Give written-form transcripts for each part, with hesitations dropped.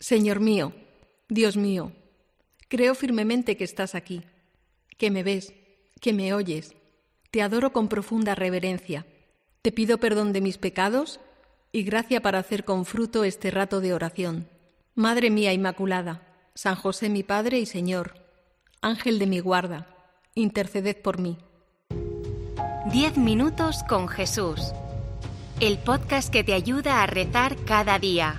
Señor mío, Dios mío, creo firmemente que estás aquí, que me ves, que me oyes. Te adoro con profunda reverencia. Te pido perdón de mis pecados y gracia para hacer con fruto este rato de oración. Madre mía Inmaculada, San José mi Padre y Señor, Ángel de mi guarda, interceded por mí. 10 minutos con Jesús. El podcast que te ayuda a rezar cada día.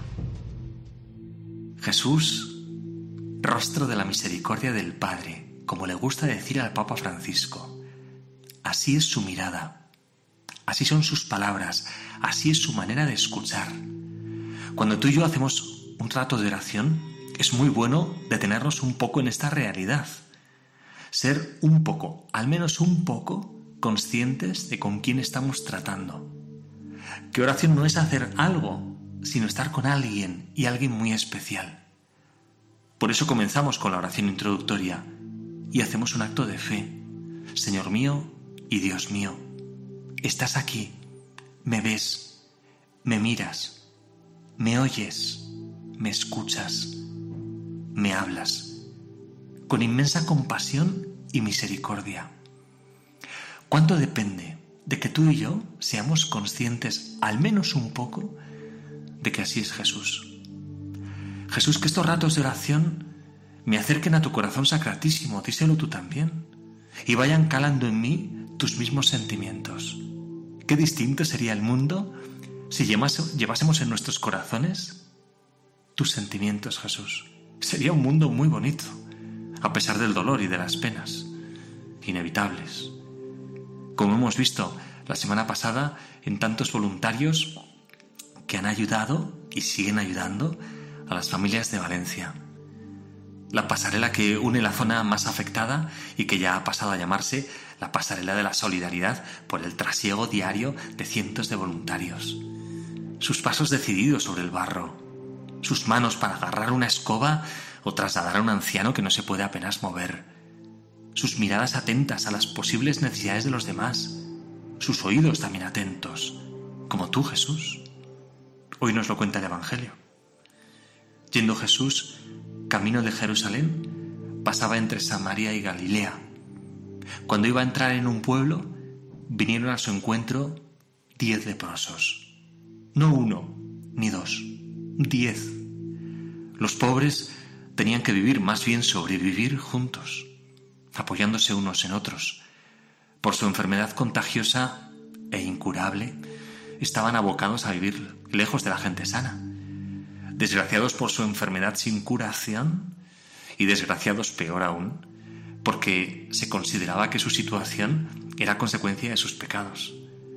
Jesús, rostro de la misericordia del Padre, como le gusta decir al Papa Francisco. Así es su mirada, así son sus palabras, así es su manera de escuchar. Cuando tú y yo hacemos un rato de oración, es muy bueno detenernos un poco en esta realidad. Ser un poco, al menos un poco, conscientes de con quién estamos tratando. Que oración no es hacer algo, sino estar con alguien y alguien muy especial. Por eso comenzamos con la oración introductoria y hacemos un acto de fe. Señor mío y Dios mío, estás aquí, me ves, me miras, me oyes, me escuchas, me hablas, con inmensa compasión y misericordia. ¿Cuánto depende de que tú y yo seamos conscientes, al menos un poco, de que así es Jesús? Jesús, que estos ratos de oración me acerquen a tu corazón sacratísimo, díselo tú también, y vayan calando en mí tus mismos sentimientos. Qué distinto sería el mundo si llevásemos en nuestros corazones tus sentimientos, Jesús. Sería un mundo muy bonito, a pesar del dolor y de las penas inevitables. Como hemos visto la semana pasada en tantos voluntarios que han ayudado y siguen ayudando a las familias de Valencia. La pasarela que une la zona más afectada y que ya ha pasado a llamarse la pasarela de la solidaridad por el trasiego diario de cientos de voluntarios. Sus pasos decididos sobre el barro, sus manos para agarrar una escoba o trasladar a un anciano que no se puede apenas mover, sus miradas atentas a las posibles necesidades de los demás, sus oídos también atentos, como tú, Jesús. Hoy nos lo cuenta el Evangelio. Yendo Jesús camino de Jerusalén, pasaba entre Samaria y Galilea. Cuando iba a entrar en un pueblo, vinieron a su encuentro 10 leprosos. No 1 ni 2, 10. Los pobres tenían que vivir, más bien sobrevivir juntos, apoyándose unos en otros. Por su enfermedad contagiosa e incurable, estaban abocados a vivir lejos de la gente sana. Desgraciados por su enfermedad sin curación y desgraciados peor aún, porque se consideraba que su situación era consecuencia de sus pecados.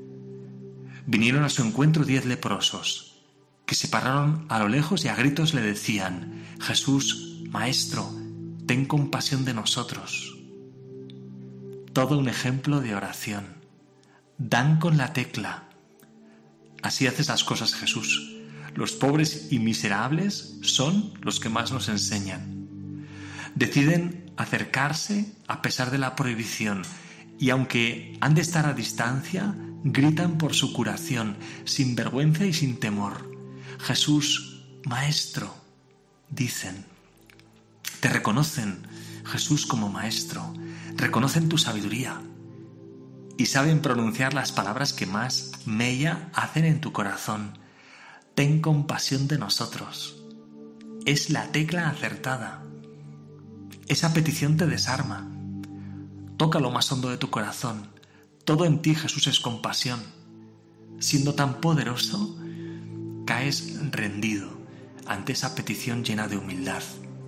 Vinieron a su encuentro 10 leprosos, que se pararon a lo lejos y a gritos le decían: Jesús, Maestro, ten compasión de nosotros. Todo un ejemplo de oración. Dan con la tecla. Así haces las cosas, Jesús. Los pobres y miserables son los que más nos enseñan. Deciden acercarse a pesar de la prohibición y aunque han de estar a distancia, gritan por su curación, sin vergüenza y sin temor. Jesús, Maestro, dicen. Te reconocen, Jesús, como Maestro. Reconocen tu sabiduría y saben pronunciar las palabras que más mella hacen en tu corazón. Ten compasión de nosotros. Es la tecla acertada. Esa petición te desarma. Toca lo más hondo de tu corazón. Todo en ti, Jesús, es compasión. Siendo tan poderoso, caes rendido ante esa petición llena de humildad.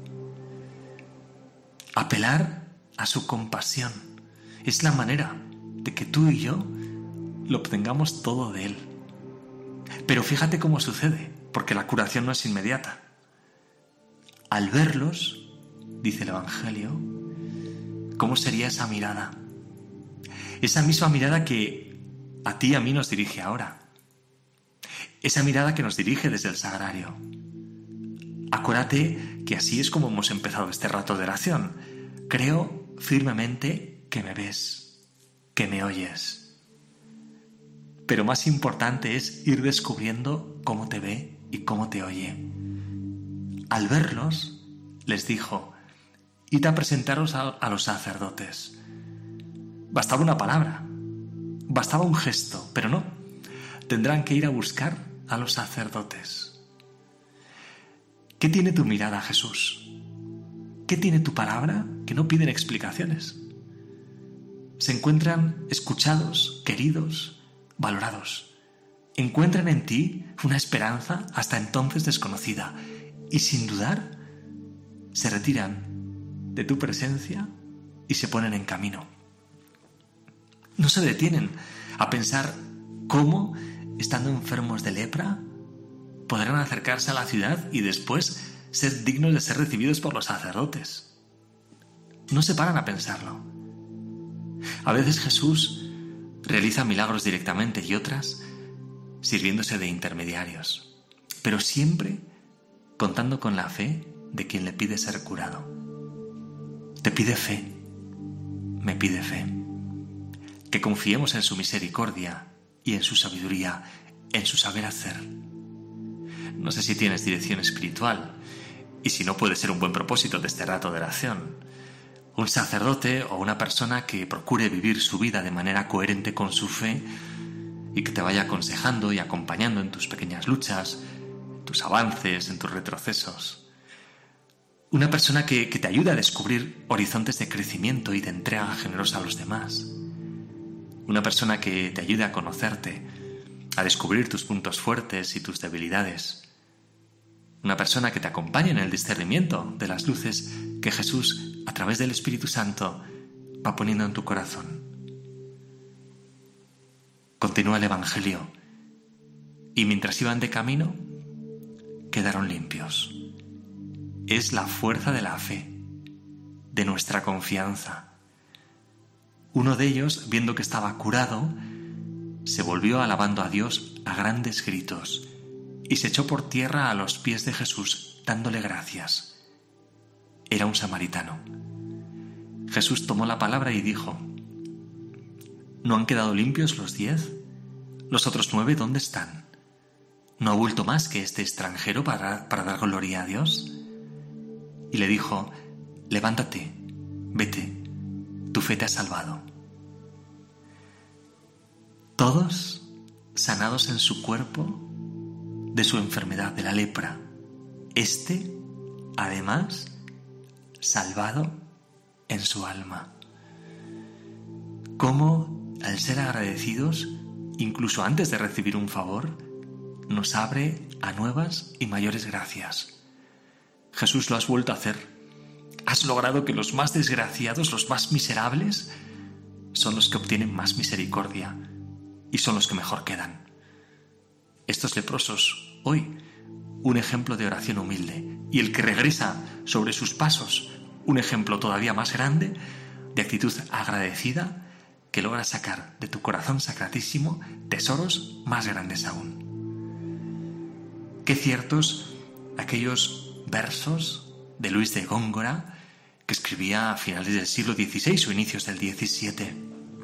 Apelar a su compasión es la manera de que tú y yo lo obtengamos todo de Él. Pero fíjate cómo sucede, porque la curación no es inmediata. Al verlos, dice el Evangelio, ¿cómo sería esa mirada? Esa misma mirada que a ti y a mí nos dirige ahora. Esa mirada que nos dirige desde el sagrario. Acuérdate que así es como hemos empezado este rato de oración. Creo firmemente que me ves, que me oyes. Pero más importante es ir descubriendo cómo te ve y cómo te oye. al verlos, les dijo: id a presentaros a los sacerdotes. Bastaba una palabra, bastaba un gesto, pero no. Tendrán que ir a buscar a los sacerdotes. ¿Qué tiene tu mirada, Jesús? ¿Qué tiene tu palabra que no piden explicaciones? Se encuentran escuchados, queridos, valorados. Encuentran en ti una esperanza hasta entonces desconocida y sin dudar se retiran de tu presencia y se ponen en camino. No se detienen a pensar cómo, estando enfermos de lepra, podrán acercarse a la ciudad y después ser dignos de ser recibidos por los sacerdotes. No se paran a pensarlo. A veces Jesús realiza milagros directamente y otras sirviéndose de intermediarios, pero siempre contando con la fe de quien le pide ser curado. Te pide fe, me pide fe. Que confiemos en su misericordia y en su sabiduría, en su saber hacer. No sé si tienes dirección espiritual, y si no, puede ser un buen propósito de este rato de oración. Un sacerdote o una persona que procure vivir su vida de manera coherente con su fe y que te vaya aconsejando y acompañando en tus pequeñas luchas, en tus avances, en tus retrocesos. Una persona que te ayude a descubrir horizontes de crecimiento y de entrega generosa a los demás. Una persona que te ayude a conocerte, a descubrir tus puntos fuertes y tus debilidades. Una persona que te acompañe en el discernimiento de las luces que Jesús, a través del Espíritu Santo, va poniendo en tu corazón. Continúa el Evangelio y mientras iban de camino, quedaron limpios. Es la fuerza de la fe, de nuestra confianza. Uno de ellos, viendo que estaba curado, se volvió alabando a Dios a grandes gritos y se echó por tierra a los pies de Jesús, dándole gracias. Era un samaritano. Jesús tomó la palabra y dijo: ¿no han quedado limpios los 10? ¿Los otros 9 dónde están? ¿No ha vuelto más que este extranjero para dar gloria a Dios? Y le dijo: levántate, vete, tu fe te ha salvado. Todos sanados en su cuerpo de su enfermedad de la lepra. Además, salvado en su alma. Cómo, al ser agradecidos, incluso antes de recibir un favor, nos abre a nuevas y mayores gracias. Jesús, lo has vuelto a hacer. Has logrado que los más desgraciados, los más miserables, son los que obtienen más misericordia y son los que mejor quedan. Estos leprosos, hoy, un ejemplo de oración humilde, y el que regresa sobre sus pasos, un ejemplo todavía más grande de actitud agradecida que logra sacar de tu corazón sacratísimo tesoros más grandes aún. Qué ciertos aquellos versos de Luis de Góngora, que escribía a finales del siglo XVI o inicios del XVII.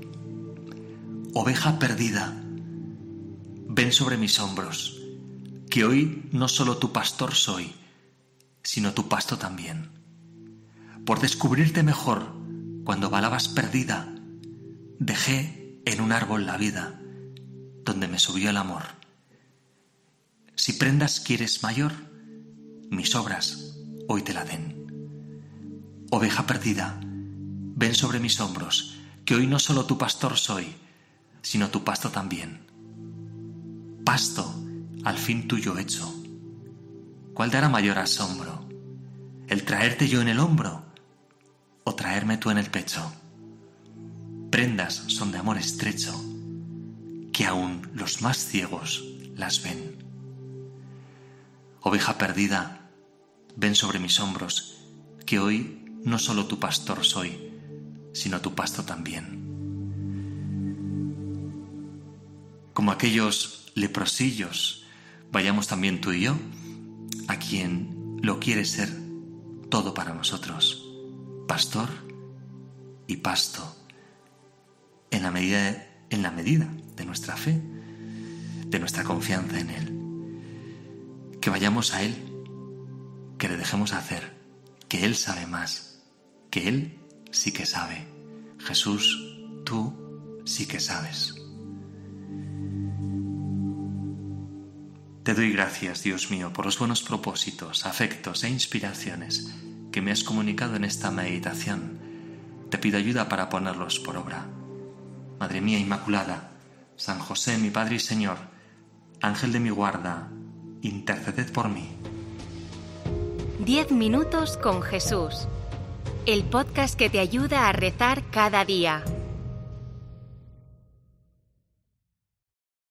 Oveja perdida, ven sobre mis hombros, que hoy no solo tu pastor soy, sino tu pasto también. Por descubrirte mejor, cuando balabas perdida, dejé en un árbol la vida, donde me subió el amor. Si prendas quieres mayor, mis obras hoy te la den. Oveja perdida, ven sobre mis hombros, que hoy no solo tu pastor soy, sino tu pasto también. Pasto, al fin tuyo hecho. ¿Cuál dará mayor asombro? ¿El traerte yo en el hombro o traerme tú en el pecho? Prendas son de amor estrecho, que aún los más ciegos las ven. Oveja perdida, ven sobre mis hombros, que hoy no solo tu pastor soy, sino tu pasto también. Como aquellos leprosillos, vayamos también tú y yo a quien lo quiere ser todo para nosotros, pastor y pasto, en la medida de nuestra fe, de nuestra confianza en Él. Que vayamos a Él que le dejemos hacer, que Él sabe más, que Él sí que sabe. Jesús, tú sí que sabes. Te doy gracias, Dios mío, por los buenos propósitos, afectos e inspiraciones que me has comunicado en esta meditación. Te pido ayuda para ponerlos por obra. Madre mía Inmaculada, San José, mi Padre y Señor, Ángel de mi guarda, interceded por mí. 10 minutos con Jesús. El podcast que te ayuda a rezar cada día.